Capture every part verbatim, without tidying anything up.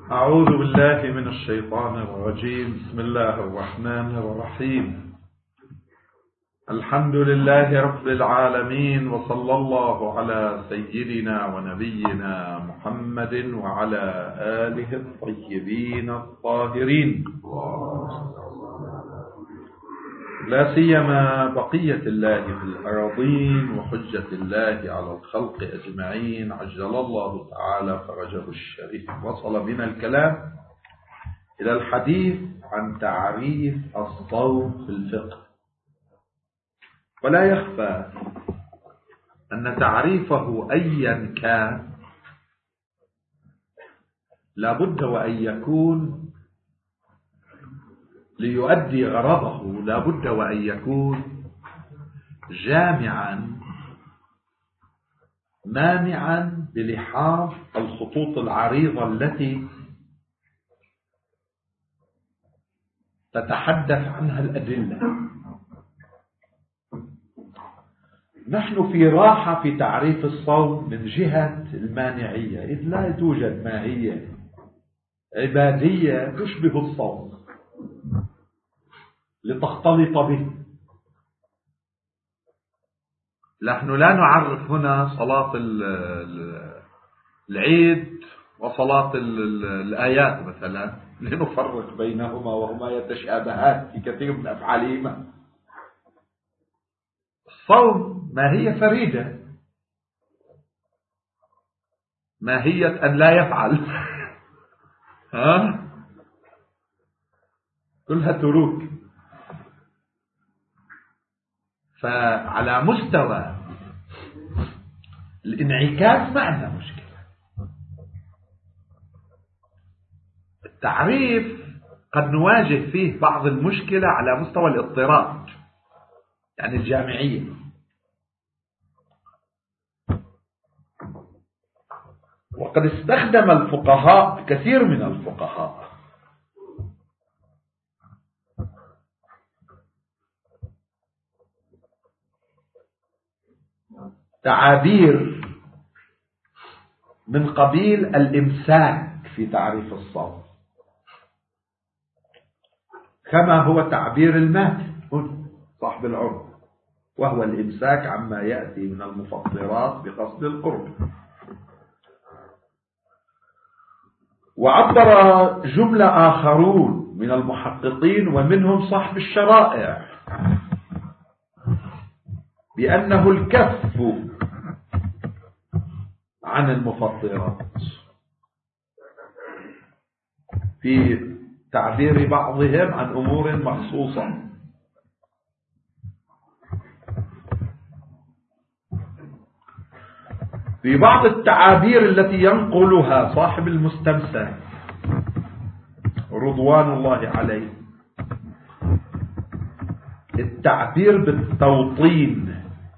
أعوذ بالله من الشيطان الرجيم. بسم الله الرحمن الرحيم. الحمد لله رب العالمين، وصلى الله على سيدنا ونبينا محمد وعلى آله الطيبين الطاهرين، لا سيما بقية الله في الأراضين وحجة الله على الخلق أجمعين، عجل الله تعالى فرجه الشريف. وصل بنا الكلام إلى الحديث عن تعريف الصوم في الفقه، ولا يخفى أن تعريفه أيا كان لابد وأن يكون ليؤدي غرضه، لابد وأن يكون جامعا مانعا بلحاظ الخطوط العريضة التي تتحدث عنها الأدلة. نحن في راحة في تعريف الصوم من جهة المانعية، إذ لا توجد ماهية عبادية تشبه الصوم لتختلط به. نحن لا نعرف هنا صلاة العيد وصلاة الآيات مثلا لنفرق بينهما وهما يتشابهات في كثير من أفعالهما. الصوم ماهية فريدة، ماهية أن لا يفعل ها كلها تروك. فعلى مستوى الانعكاس ما عندنا مشكلة. التعريف قد نواجه فيه بعض المشكلة على مستوى الاضطراد، يعني الجامعية. وقد استخدم الفقهاء، كثير من الفقهاء، تعابير من قبيل الإمساك في تعريف الصوم، كما هو تعبير الماتن صاحب العمر، وهو الإمساك عما يأتي من المفطرات بقصد القرب. وعبر جملة آخرون من المحققين ومنهم صاحب الشرائع بأنه الكف عن المفطرات، في تعبير بعضهم عن أمور مخصوصة. في بعض التعابير التي ينقلها صاحب المستمسك رضوان الله عليه التعبير بالتوطين،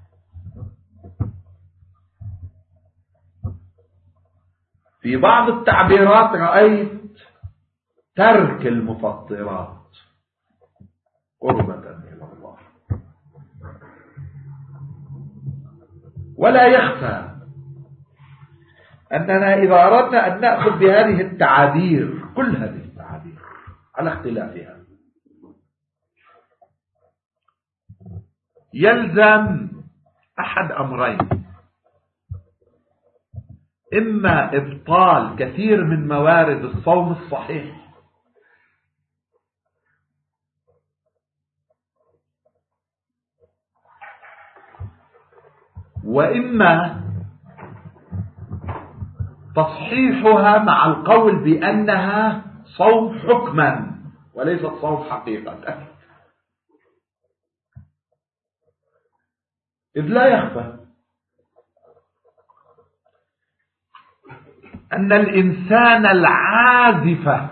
في بعض التعبيرات رأيت ترك المفطرات قربة إلى الله. ولا يخفى أننا إذا أردنا أن نأخذ بهذه التعابير، كل هذه التعابير على اختلافها، يلزم أحد أمرين: إما إبطال كثير من موارد الصوم الصحيح، وإما تصحيحها مع القول بأنها صوم حكما وليست صوم حقيقة. إذ لا يخفى أن الإنسان العازف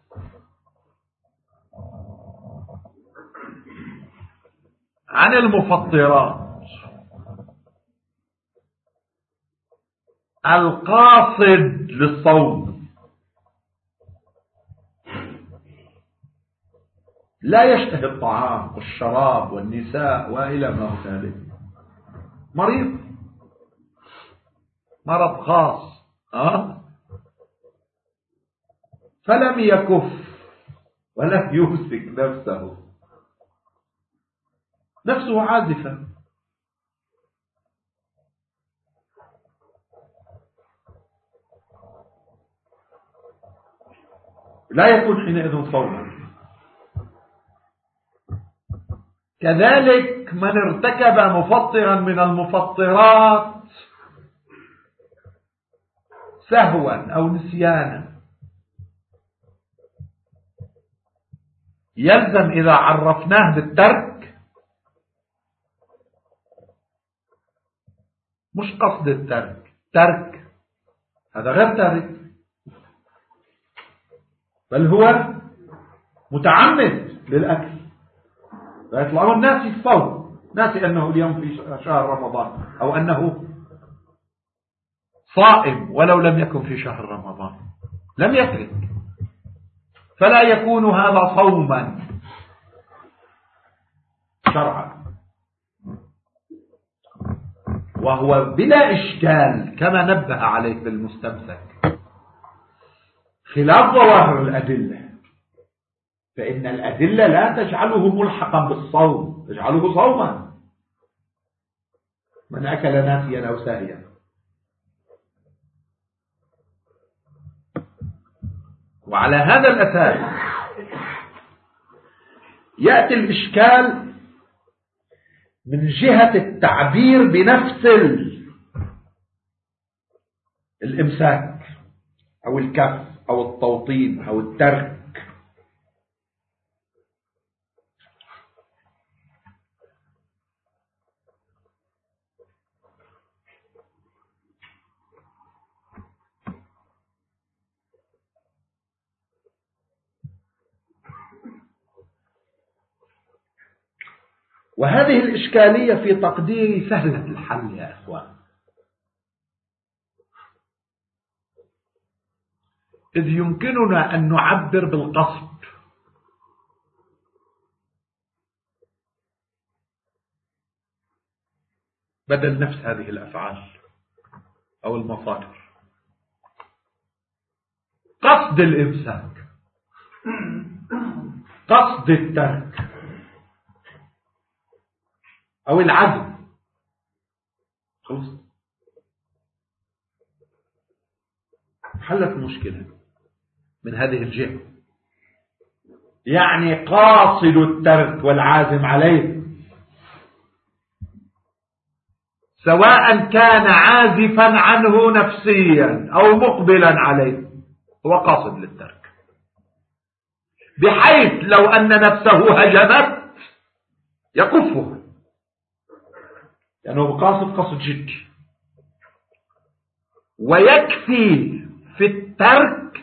عن المفطرات القاصد للصوم لا يشتهي الطعام والشراب والنساء وإلى ما هنالك، مريض مرض خاص، أه؟ فلم يكف ولم يمسك نفسه، نفسه عازفة. لا يكون حينئذ صوما. كذلك من ارتكب مفطرا من المفطرات سهوا أو نسيانا، يلزم إذا عرفناه بالترك مش قصد الترك، ترك هذا غير ترك، بل هو متعمد للأكل، فيطلعون الناس الصوم، ناسي أنه اليوم في شهر رمضان، أو أنه صائم ولو لم يكن في شهر رمضان، لم يترك، فلا يكون هذا صوما شرعا. وهو بلا إشكال كما نبه عليه بالمستمسك خلاف ظواهر الأدلة، فإن الأدلة لا تجعله ملحقا بالصوم، تجعله صوما. من أكل ناسيا أو ساهيا. وعلى هذا الأساس يأتي الإشكال من جهة التعبير بنفس الإمساك أو الكف أو التوطين أو الترك. وهذه الإشكالية في تقديري سهلة الحل يا أخوان، إذ يمكننا أن نعبر بالقصد بدل نفس هذه الأفعال أو المصادر. قصد الإمساك، قصد الترك أو العزم، خلص حلت المشكلة من هذه الجهة. يعني قاصد الترك والعازم عليه سواء كان عازفا عنه نفسيا أو مقبلا عليه هو قاصد للترك، بحيث لو أن نفسه هجمت يكفها، لأنه يعني قاصد قصد جدي. ويكفي في الترك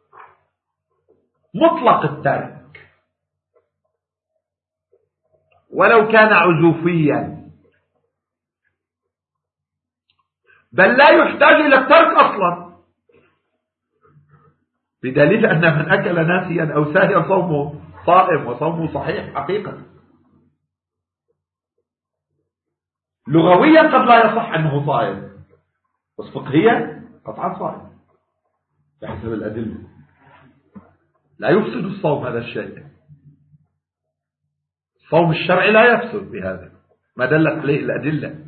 مطلق الترك ولو كان عزوفيا، بل لا يحتاج إلى الترك أصلا، بدليل أن من أكل ناسيا أو ساهيا صومه صائم وصومه صحيح حقيقة. لغويا قد لا يصح أنه صائم، بس فقهيا قطعا صائم بحسب الأدلة. لا يفسد الصوم هذا الشيء، الصوم الشرعي لا يفسد بهذا ما دلت عليه الأدلة.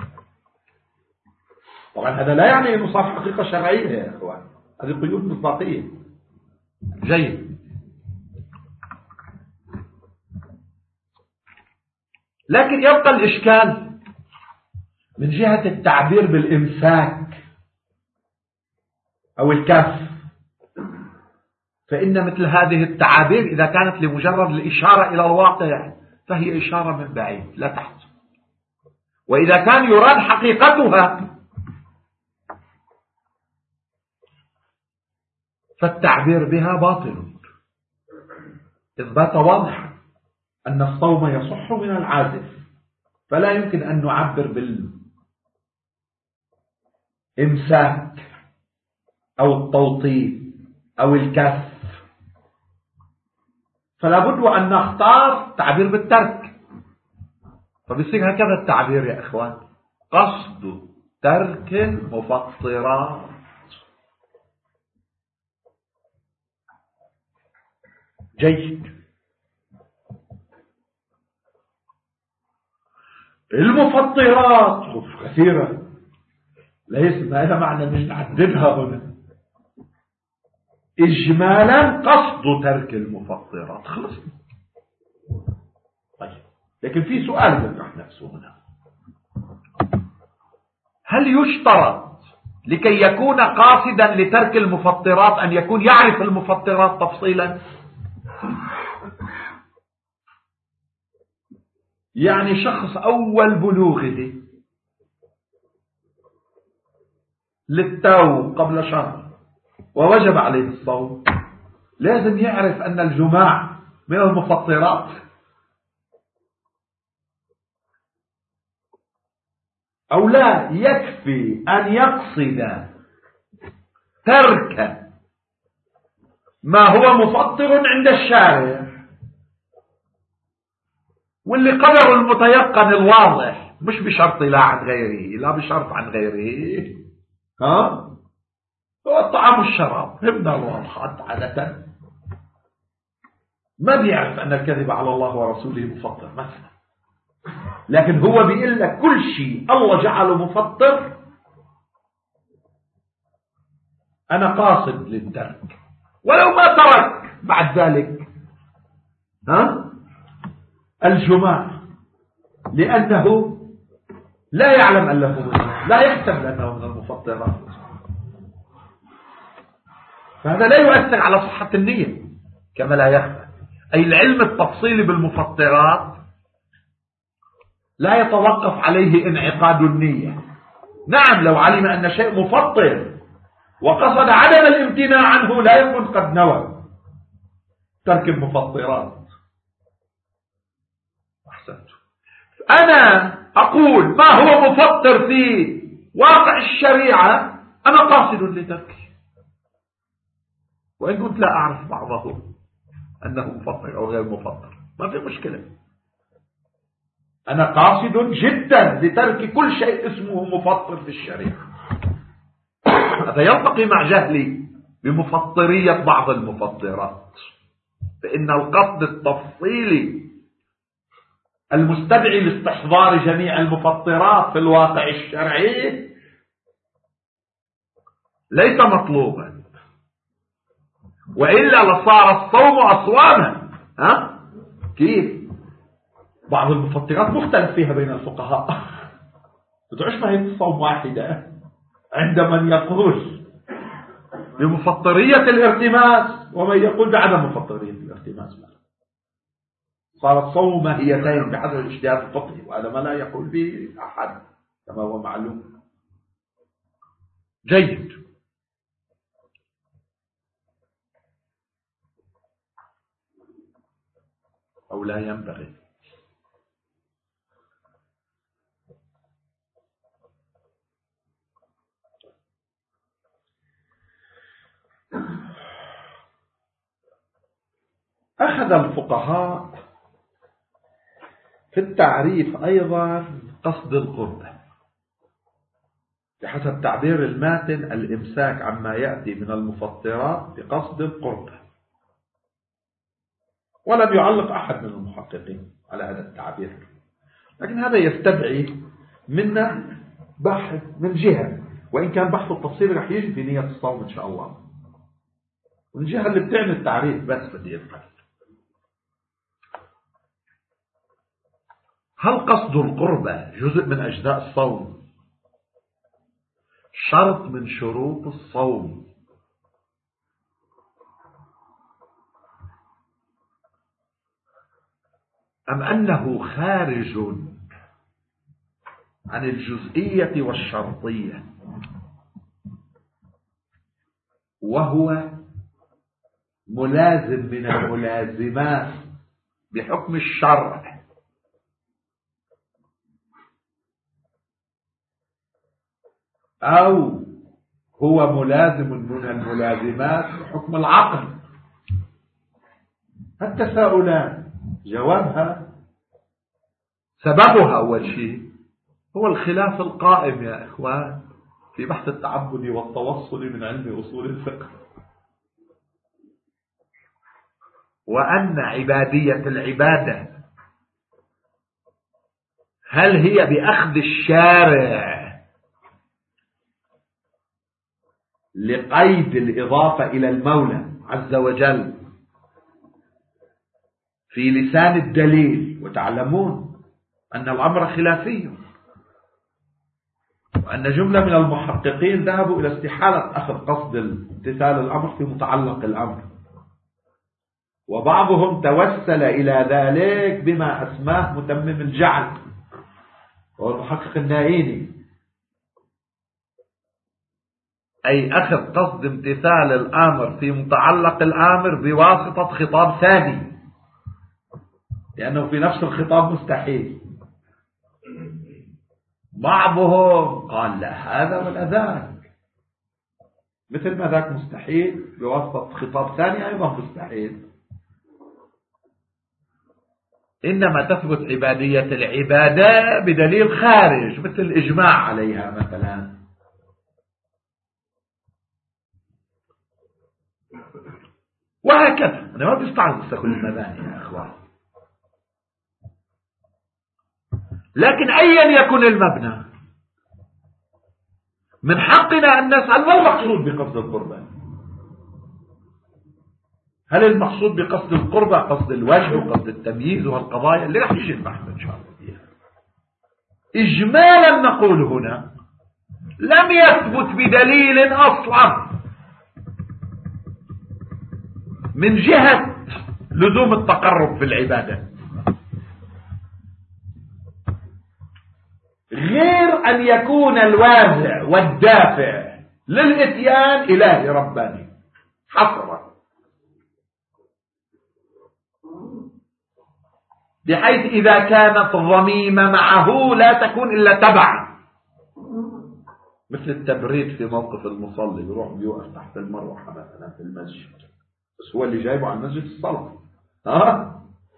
طبعا هذا لا يعني أنه صار حقيقة شرعية يا أخوان، هذه قيود مصداقية. جيد. لكن يبقى الإشكال من جهة التعبير بالإمساك أو الكف، فإن مثل هذه التعابير إذا كانت لمجرد الإشارة إلى الواقع فهي إشارة من بعيد لا تحسب، وإذا كان يراد حقيقتها فالتعبير بها باطل، إذ بات واضحا أن الصوم يصح من العازف، فلا يمكن أن نعبر بالإمساك أو التوطين أو الكف، فلا بد أن نختار تعبير بالترك. فبيصير هكذا التعبير يا إخوان: قصد ترك المفطرات. جيد. المفطرات كثيرة، ليس ما لها معنى مش نعددها هنا. إجمالا قصد ترك المفطرات خلص. طيب، لكن في سؤال بيطرح نفسه هنا: هل يشترط لكي يكون قاصدا لترك المفطرات أن يكون يعرف المفطرات تفصيلا؟ يعني شخص أول بلوغه للتو قبل شهر ووجب عليه الصوم، لازم يعرف أن الجماع من المفطرات، أو لا يكفي أن يقصد ترك ما هو مفطر عند الشارع، واللي قدر المتيقن الواضح، مش بشرط لا عن غيره، لا بشرط عن غيره، ها هو الطعام والشراب، فهمنا الواضحات عادة. ما بيعرف أن الكذب على الله ورسوله مفطر مثلا، لكن هو بيقول لك كل شيء الله جعله مفطر أنا قاصد للترك، ولو ما ترك بعد ذلك ها الجماع، لأنه لا يعلم أنه لا يحسب أنه من المفطرات، فهذا لا يؤثر على صحة النية كما لا يخفى. أي العلم التفصيلي بالمفطرات لا يتوقف عليه انعقاد النية. نعم، لو علم أن شيء مفطر وقصد عدم الامتناع عنه لا يكون قد نوى ترك المفطرات. أحسنت. أنا أقول ما هو مفطر في واقع الشريعة أنا قاصد لتركه، وإن كنت لا أعرف بعضه أنه مفطر أو غير مفطر، ما في مشكلة. أنا قاصد جدا لترك كل شيء اسمه مفطر في الشريعة. هذا يلتقي مع جهلي بمفطرية بعض المفطرات، فإن القصد التفصيلي المستدعي لاستحضار جميع المفطرات في الواقع الشرعي ليس مطلوبا، وإلا لصار الصوم أصواما. ها كيف؟ بعض المفطرات مختلف فيها بين الفقهاء، بتعيش فهي الصوم واحدة عند من يقول بمفطرية الارتماس ومن يقول بعدم مفطرية الارتماس. صار الصوم ماهيتين بحسب الاجتهاد الفقهي، وهذا ما لا يقول به أحد كما هو معلوم. جيد. أو لا ينبغي. أخذ الفقهاء في التعريف أيضا قصد القربة، بحسب تعبير الماتن الإمساك عما يأتي من المفطرات بقصد القربة، ولم يعلق أحد من المحققين على هذا التعبير، لكن هذا يستدعي منا بحث من جهة، وإن كان بحث التفصيل رح يجي في نية الصوم إن شاء الله، والجهة اللي بتعمل التعريف بس بدي يفعل. هل قصد القربة جزء من أجزاء الصوم، شرط من شروط الصوم، أم أنه خارج عن الجزئية والشرطية وهو ملازم من الملازمات بحكم الشرع، أو هو ملازم من الملازمات بحكم العقل؟ التساؤلان جوابها سببها أول شيء هو الخلاف القائم يا إخوان في بحث التعبد والتوصل من علم أصول الفقه. وأن عبادية العبادة هل هي بأخذ الشارع لقيد الإضافة إلى المولى عز وجل في لسان الدليل، وتعلمون أن الأمر خلافي، وأن جملة من المحققين ذهبوا إلى استحالة أخذ قصد امتثال الأمر في متعلق الأمر، وبعضهم توسل إلى ذلك بما أسماه متمم الجعل وهو المحقق النائيني، أي أخذ قصد امتثال الأمر في متعلق الأمر بواسطة خطاب ثاني، لأنه في نفس الخطاب مستحيل. بعضهم قال لا هذا ولا ذاك، مثل ما ذاك مستحيل بواسطة خطاب ثاني أيضا مستحيل. إنما تثبت عبادية العبادة بدليل خارج مثل الإجماع عليها مثلا. وهكذا أنا ما بستعرض كل المباني يا أخوان، لكن أيا يكن المبنى من حقنا أن نسأل ما المقصود بقصد القربة. هل المقصود بقصد القربة قصد الوجه وقصد التمييز والقضايا اللي رح يجي البحث إن شاء الله فيها. إجمالا نقول هنا لم يثبت بدليل أصلا من جهة لزوم التقرب في العبادة غير أن يكون الوازع والدافع للإتيان إلهي رباني حصرا، بحيث إذا كانت الضميمة معه لا تكون إلا تبعا، مثل التبريد في موقف المصلي بيروح بيوقف تحت المروحة مثلا في المسجد، بس هو اللي جايبه عن مسجد الصلاة ها.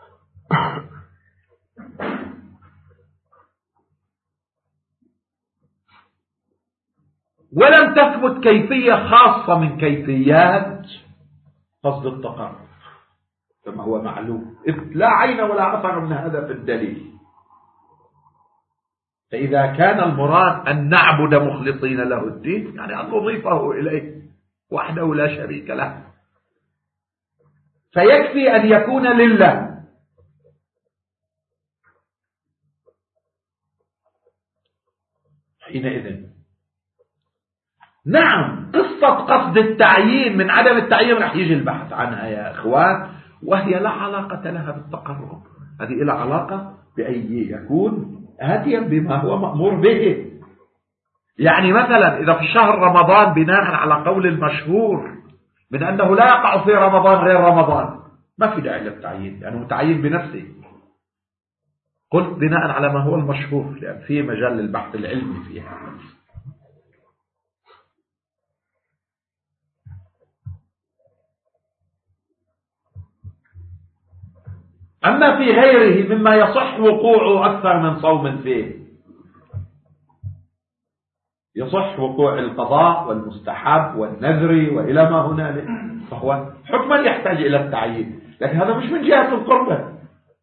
ولم تثبت كيفية خاصة من كيفيات قصد التقرب كما هو معلوم، لا عين ولا أثر من هذا في الدليل. فإذا كان المراد أن نعبد مخلصين له الدين يعني أن نضيفه إليه وحده لا شريك له، فيكفي أن يكون لله. حينئذ نعم قصة قصد التعيين من عدم التعيين رح يجي البحث عنها يا إخوان، وهي لا علاقة لها بالتقرب، هذه لها علاقة بأن يكون آتيا بما هو مأمور به. يعني مثلا إذا في شهر رمضان بناء على قول المشهور من أنه لا يقع في رمضان غير رمضان ما في داعي للتعيين، يعني متعين بنفسه. قلت بناء على ما هو المشهور لأن في مجال للبحث العلمي فيها. أما في غيره مما يصح وقوعه أكثر من صوم فيه، يصح وقوع القضاء والمستحب والنذر وإلى ما هنالك، فهو حكما يحتاج إلى التعيين، لكن هذا مش من جهة القربة،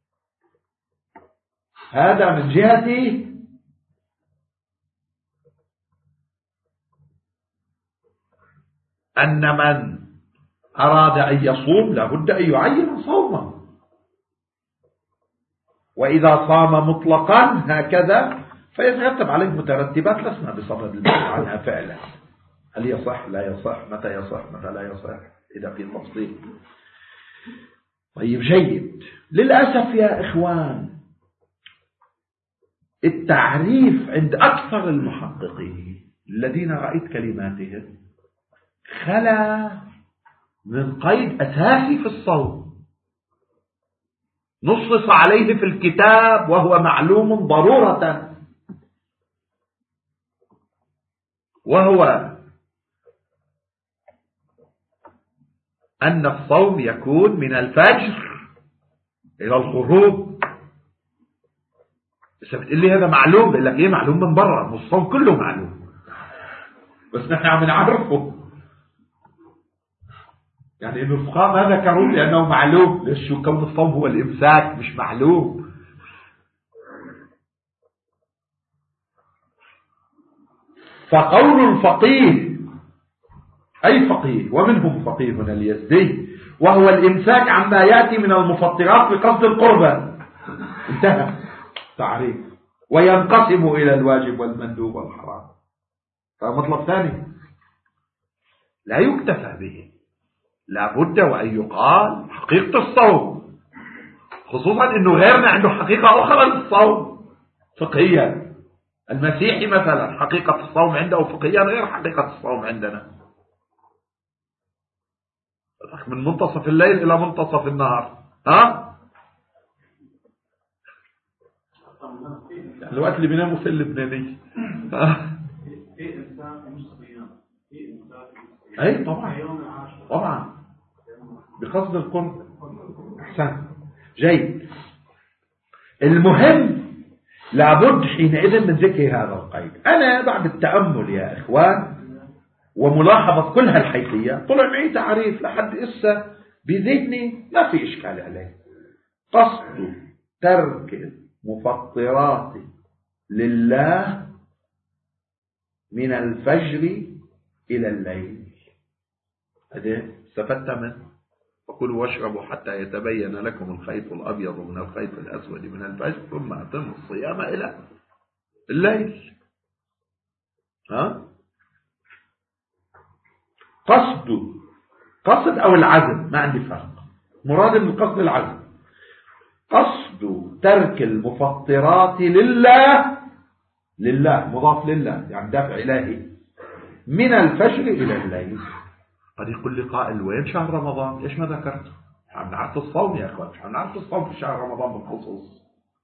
هذا من جهة أن من أراد أن يصوم لابد أن يعين صومه، وإذا صام مطلقا هكذا فيترتب عليه مترتبات لسنا بصدد البحث عنها فعلا، هل يصح لا يصح متى يصح متى لا يصح إذا في تفصيل. طيب جيد. للأسف يا إخوان التعريف عند أكثر المحققين الذين رأيت كلماتهم خلا من قيد أساسي في الصوم نصص عليه في الكتاب وهو معلوم ضرورة، وهو أن الصوم يكون من الفجر إلى الغروب. بس بتقول لي هذا معلوم، بقول لك إيه معلوم من برا، الصوم كله معلوم بس نحن عم نعرفه. يعني إنه الفقهاء ما ذكروه لأنه معلوم. ليش؟ كون الصوم هو الإمساك مش معلوم. فقول الفقيه، أي فقيه، ومنهم فقيهنا اليزدي، وهو الإمساك عما يأتي من المفطرات بقصد القربة. انتهى تعريف. وينقسم إلى الواجب والمندوب والحرام. فمطلب ثاني لا يكتفى به، لا بد وأن يقال حقيقة الصوم، خصوصا أنه غيرنا عنده حقيقة أخرى للصوم فقهيا. المسيحي مثلا حقيقة الصوم عنده فقهيا غير حقيقة الصوم عندنا. من منتصف الليل إلى منتصف النهار، ها؟ الوقت اللي بيناموا في اللبناني. أي طبعا طبعا بقصد القرب. أحسن، جيد. المهم لابد حينئذ من ذكر هذا القيد. أنا بعد التأمل يا إخوان وملاحظة كل هالحيثية طلع معي تعريف لحد إسا بذهني ما في إشكال عليه. قصد ترك المفطرات لله من الفجر إلى الليل. هذا استفدت منه. فكلوا واشربوا حتى يتبين لكم الخيط الأبيض من الخيط الأسود من الفجر ثم أتموا الصيام إلى الليل. ها؟ قصد قصد أو العزم ما عندي فرق، مراد من القصد العزم. قصد ترك المفطرات لله، لله مضاف لله يعني دافع إلهي، من الفجر إلى الليل. قد يقول لي قائل وين شهر رمضان؟ ليش ما ذكرته؟ عم نعرف الصوم يا أخوان، عم نعرف الصوم في شهر رمضان بالخصوص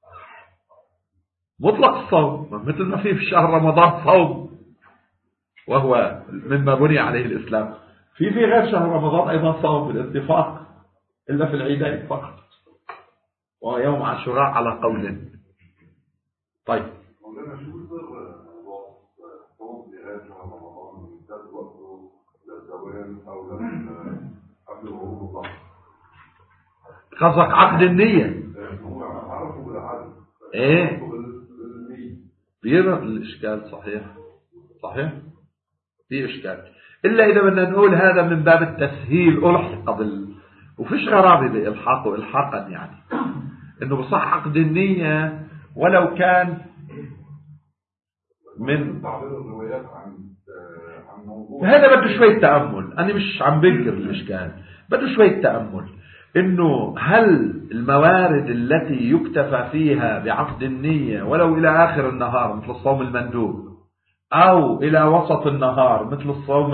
مطلق الصوم، مثل ما في في شهر رمضان صوم وهو مما بني عليه الإسلام، في في غير شهر رمضان أيضا صوم بالاتفاق إلا في العيدين فقط ويوم عاشوراء على قول. طيب قصدك عقد النية؟ ايه بيرى الإشكال. صحيح صحيح في إشكال، إلا إذا بدنا نقول هذا من باب التسهيل ألحق بال... وفيش غرابة بإلحاقه إلحاقا، يعني إنه بصح عقد النية ولو كان من هذا بده شوية تأمل. أنا مش عم بنكر الإشكال، بده شوية تأمل. إنه هل الموارد التي يكتفى فيها بعقد النية ولو إلى آخر النهار مثل الصوم المندوب، أو إلى وسط النهار مثل الصوم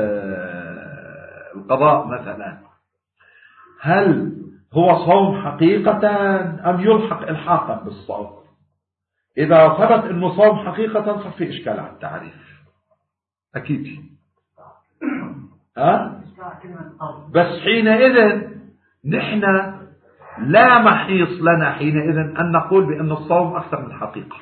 القضاء مثلا، هل هو صوم حقيقة أم يلحق إلحاقا بالصوم؟ إذا ثبت أنه صوم حقيقة صار في إشكال على التعريف أكيد. أه؟ بس حينئذ نحن لا محيص لنا حينئذ أن نقول بأن الصوم أكثر من حقيقة.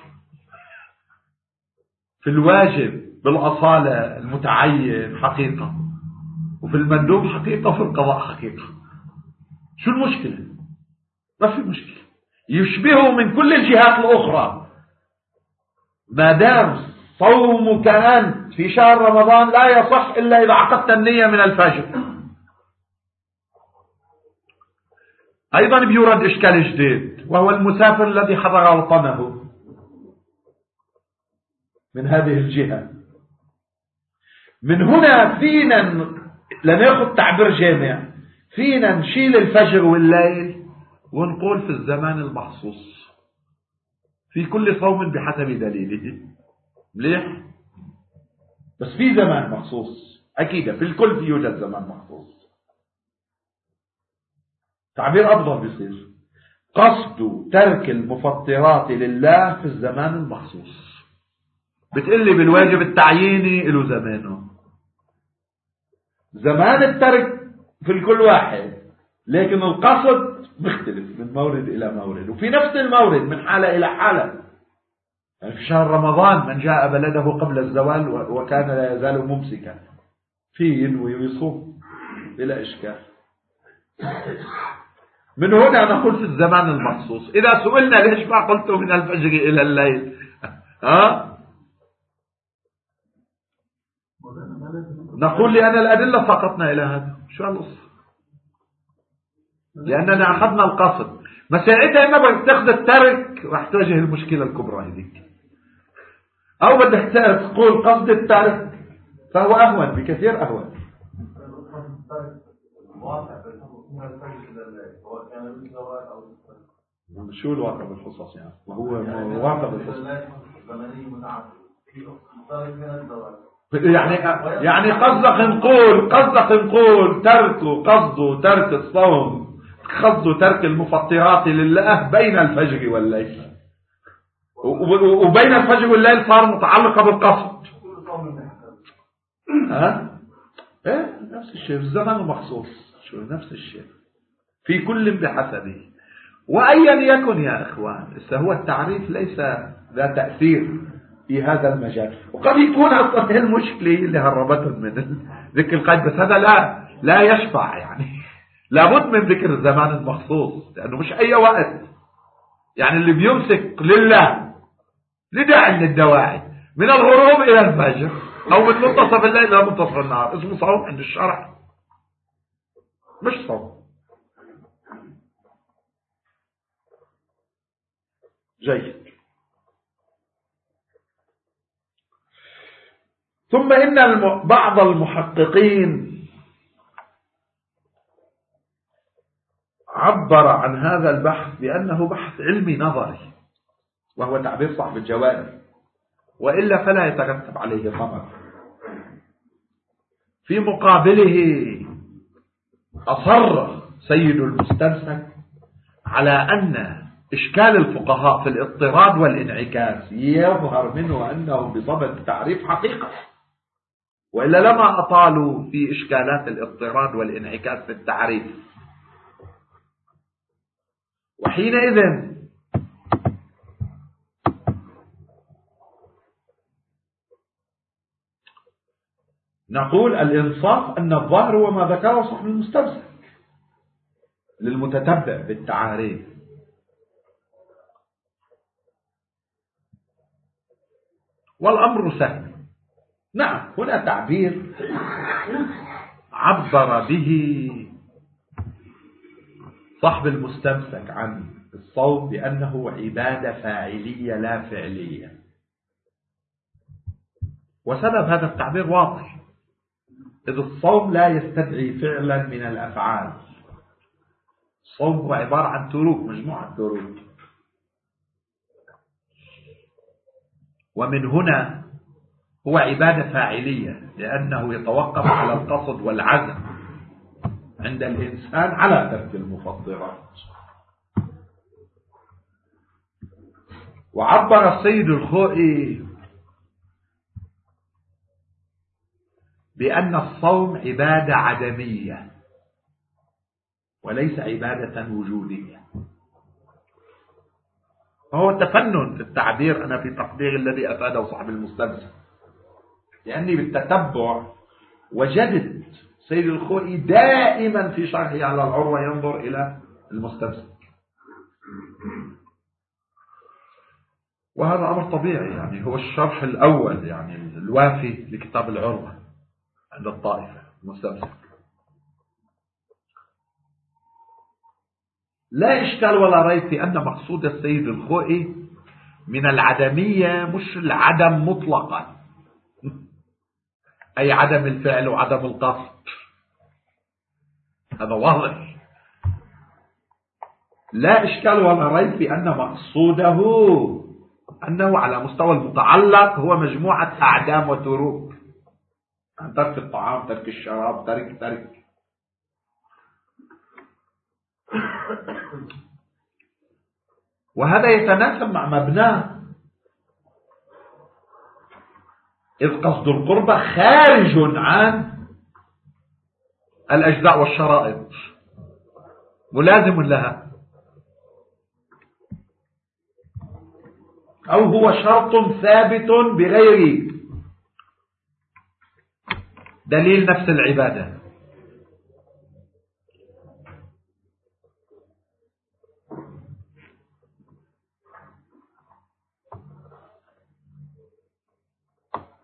في الواجب بالأصالة المتعين حقيقة، وفي المندوب حقيقة، وفي القضاء حقيقة. شو المشكلة؟ ما في مشكلة، يشبهه من كل الجهات الأخرى. ما دام صومك أنت في شهر رمضان لا يصح إلا إذا عقدت النية من الفجر. أيضا بيورد إشكال جديد، وهو المسافر الذي حضر وطنه. من هذه الجهة من هنا فينا لنأخذ تعبير جامع، فينا نشيل الفجر والليل ونقول في الزمان المخصوص في كل صوم بحسب دليله. مليح؟ بس في زمان مخصوص أكيد، في الكل في يوجد زمان مخصوص. تعبير أفضل بيصير قصد ترك المفطرات لله في الزمان المخصوص. بتقلي بالواجب التعييني له زمانه، زمان الترك في الكل واحد، لكن القصد مختلف من مورد إلى مورد، وفي نفس المورد من حالة إلى حالة. يعني في شهر رمضان من جاء بلده قبل الزوال وكان لا يزال ممسكا في ينوي ويصوم، بلا إشكال. من هنا نقول في الزمان المخصوص. إذا سئلنا ليش ما قلت من الفجر إلى الليل، ها؟ نقول لأن الأدلة ساقتنا إلى هذا. شو القصة؟ لأننا أخذنا القصد. ما ساعتها إما بدك تاخذ الترك راح تواجه المشكلة الكبرى هذيك، أو بدك تقول قصد الترك فهو أهون بكثير أهون. شو الواقع بالخصوص يعني؟ ما هو واقع بالخصوص يعني يعني قصدك نقول قصدك نقول تركه قصده ترك الصوم قصده ترك المفطرات لله بين الفجر والليل، وبين الفجر والليل صار متعلقة بالقصد. ها؟ ايه نفس الشيء في الزمن المخصوص. شو نفس الشيء في كل بحسبه. وأيا يكن يا إخوان، هو التعريف ليس ذا تأثير في هذا المجال. وقد يكون أصلا المشكلة اللي هربتهم من ذكر القيد، بس هذا لا لا يشفع يعني. لابد من ذكر الزمان المخصوص، لأنه مش أي وقت يعني اللي بيمسك لله لداعي من الدواعي من الغروب إلى الفجر أو من منتصف الليل إلى منتصف النهار اسمه صوم عند الشرع، مش صوم. جيد. ثم إن الم... بعض المحققين عبر عن هذا البحث بأنه بحث علمي نظري، وهو تعبير صاحب الجواب، وإلا فلا يترتب عليه ثمر. في مقابله أصر سيد المستمسك على أن إشكال الفقهاء في الاضطراد والانعكاس يظهر منه أنه بصدد التعريف حقيقة، وإلا لما أطالوا في إشكالات الاضطراد والانعكاس في التعريف. وحينئذ نقول الإنصاف أن الظاهر هو ما ذكره صاحب المستمسك للمتتبع بالتعاريف. والأمر سهل. نعم هنا تعبير عبر به صاحب المستمسك عن الصوم بأنه عبادة فاعلية لا فعلية، وسبب هذا التعبير واضح، إذ الصوم لا يستدعي فعلا من الأفعال. الصوم هو عبارة عن تروك، مجموعة تروك، ومن هنا هو عبادة فاعلية لأنه يتوقف على القصد والعزم عند الإنسان على ترك المفطرات. وعبر السيد الخوئي بأن الصوم عبادة عدمية وليس عبادة وجودية. فهو تفنن في التعبير. أنا في تقدير الذي أفاده صاحب المستمسك، لأني بالتتبع وجدت سيد الخوئي دائما في شرحه على العروة ينظر إلى المستمسك، وهذا أمر طبيعي يعني. هو الشرح الأول يعني الوافي لكتاب العروة عند الطائفة المستمسك. لا إشكال ولا ريب في أن مقصود السيد الخوئي من العدمية مش العدم مطلقا، أي عدم الفعل وعدم القصد، هذا واضح. لا إشكال ولا ريب في أن مقصوده أنه على مستوى المتعلق هو مجموعة أعدام وتروك، ترك الطعام، ترك الشراب، ترك ترك وهذا يتناسب مع مبناه، إذ قصد القربة خارج عن الأجزاء والشرائط، ملازم لها، أو هو شرط ثابت بغير دليل نفس العبادة.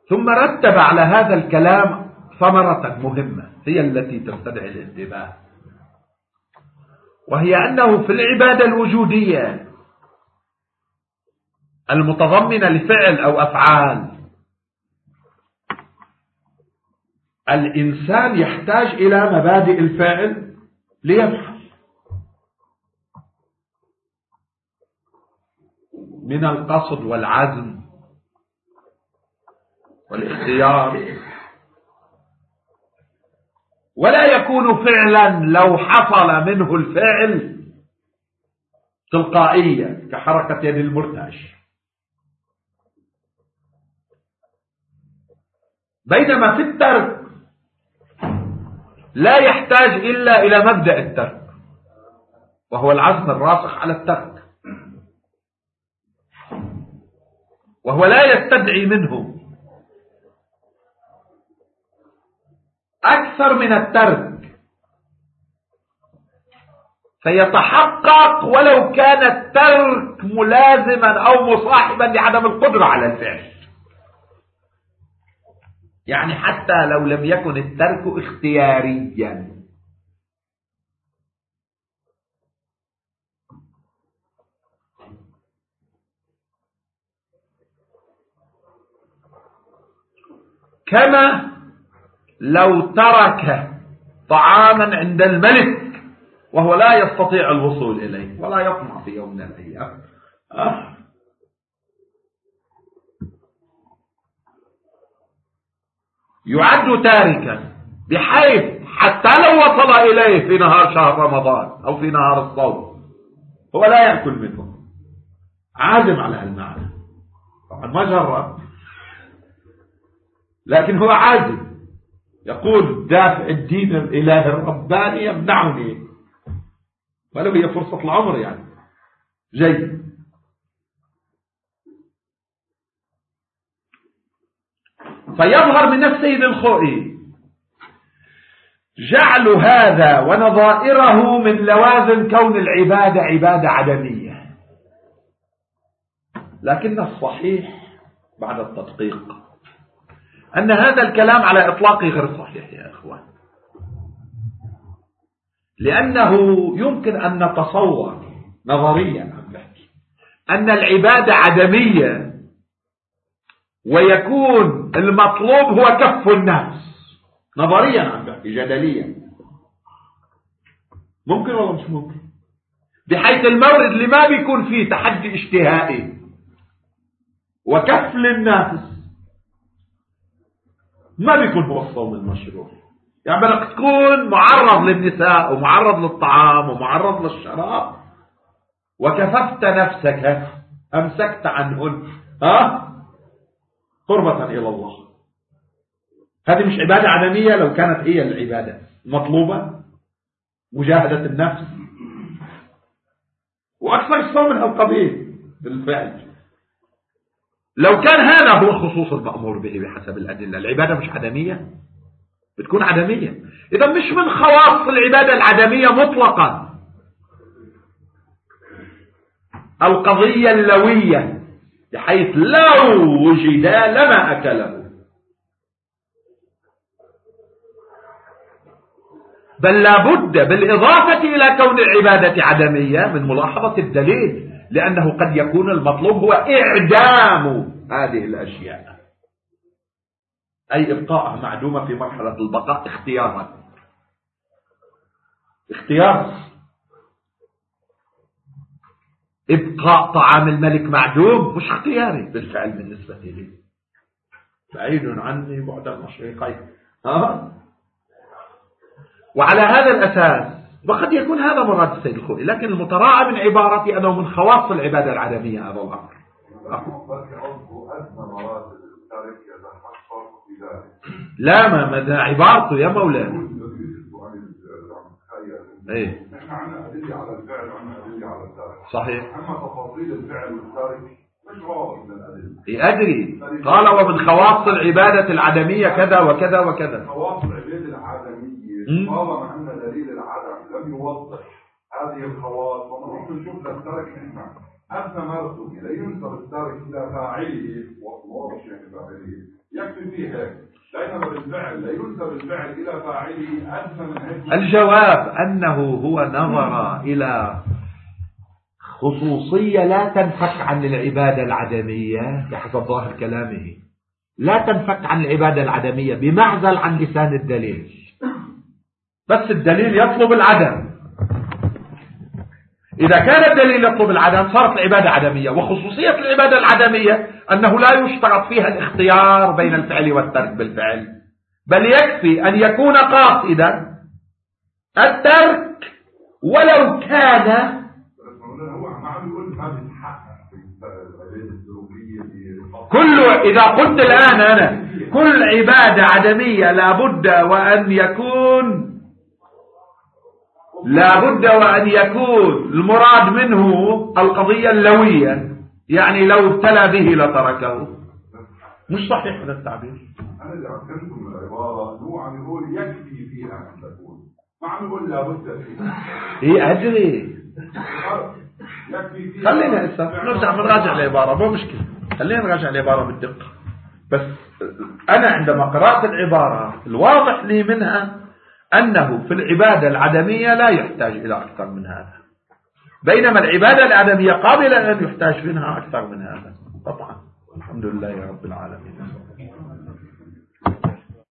ثم رتب على هذا الكلام ثمرة مهمة هي التي تستدعي الانتباه، وهي أنه في العبادة الوجودية المتضمنة لفعل أو أفعال الإنسان يحتاج إلى مبادئ الفعل ليفعل، من القصد والعزم والاختيار، ولا يكون فعلا لو حصل منه الفعل تلقائيا كحركة يد المرتعش، بينما في الترك لا يحتاج إلا إلى مبدأ الترك وهو العزم الراسخ على الترك، وهو لا يستدعي منه أكثر من الترك، فيتحقق ولو كان الترك ملازما أو مصاحبا لعدم القدرة على الفعل. يعني حتى لو لم يكن الترك اختياريا، كما لو ترك طعاما عند الملك وهو لا يستطيع الوصول إليه ولا يطمع في يوم من الأيام، أه؟ يعد تاركا، بحيث حتى لو وصل إليه في نهار شهر رمضان أو في نهار الصوم هو لا يأكل منه، عازم على المعنى، طبعا ما جرب لكن هو عازم، يقول دافع الدين الإله الرباني يمنعني، ولو هي فرصة العمر يعني جيد. فيظهر من السيد الخوئي جعل هذا ونظائره من لوازم كون العبادة عبادة عدمية، لكن الصحيح بعد التدقيق أن هذا الكلام على إطلاقه غير صحيح يا إخوان، لأنه يمكن أن نتصور نظريا أن العبادة عدمية ويكون المطلوب هو كف الناس، نظريا عم بحكي جدليا، ممكن ولا مش ممكن؟ بحيث المورد اللي ما بيكون فيه تحدي اجتهائي وكف للناس ما بيكون هو الصوم المشروع. يعني بدك تكون معرض للنساء ومعرض للطعام ومعرض للشراب وكففت نفسك، أمسكت عنهن ها قربة إلى الله، هذه مش عبادة عدمية لو كانت هي العبادة مطلوبة، مجاهدة النفس وأكثر الصوم من القبيل بالفعل. لو كان هذا هو خصوص المأمور به بحسب الأدلة، العبادة مش عدمية، بتكون عدمية. إذا مش من خواص العبادة العدمية مطلقا القضية اللوية، بحيث لو وجد لما أكله، بل لابد بالإضافة إلى كون العبادة عدمية من ملاحظة الدليل، لأنه قد يكون المطلوب هو إعدام هذه الأشياء، أي إبقاءها معدومة في مرحلة البقاء اختيارا، اختيار إبقاء طعام الملك معدوم مش اختياري بالفعل بالنسبة لي، بعيد عني بعد المشرقين. ها؟ وعلى هذا الأساس وقد يكون هذا مراد السيد الخوئي، لكن المتراعى من عبارتي أنه من خواص العبادة العدمية هذا الأمر. لا ما ماذا عبارته يا مولانا؟ ايه صحيح. اما تفاصيل الفعل والتارك مش واضح من الادله. ايه ادري، قال ومن خواص العباده العدميه كذا وكذا وكذا. خواص العباده العدميه طالما ان دليل العدم لم يوضح هذه الخواص، ونروح نشوف التارك نحن أثنى ما رسول إليه ينسب التارك إلى فاعله وهو شيء فاعله يكفي فيه هيك لا ينسب الفعل لا ينسب الفعل إلى فاعله أدنى من هيك. الجواب أنه هو نظر إلى خصوصية لا تنفك عن العبادة العدمية بحسب ظاهر كلامه، لا تنفك عن العبادة العدمية بمعزل عن لسان الدليل، بس الدليل يطلب العدم. إذا كان الدليل يطلب العدم صارت العبادة عدمية. وخصوصية العبادة العدمية أنه لا يشترط فيها الاختيار بين الفعل والترك بالفعل، بل يكفي أن يكون قاصدا الترك ولو كان كل. إذا قلت الآن أنا كل عبادة عدمية لابد وأن يكون لابد وأن يكون المراد منه القضية اللوية، يعني لو ابتلى به لتركه. مش صحيح هذا التعبير. أنا إذا عكنت من العبارة هو عم يقول يكفي فيها أن تكون، ما عم يقول لابد فيها. إيه أدري. يكفي فيها. خلينا هسه نرجع نراجع العبارة، مو مشكلة، خلينا نراجع العبارة بالدقة. بس أنا عندما قرأت العبارة الواضح لي منها أنه في العبادة العدمية لا يحتاج إلى أكثر من هذا، بينما العبادة العدمية قابلة أن يحتاج منها أكثر من هذا. طبعا الحمد لله يا رب العالمين.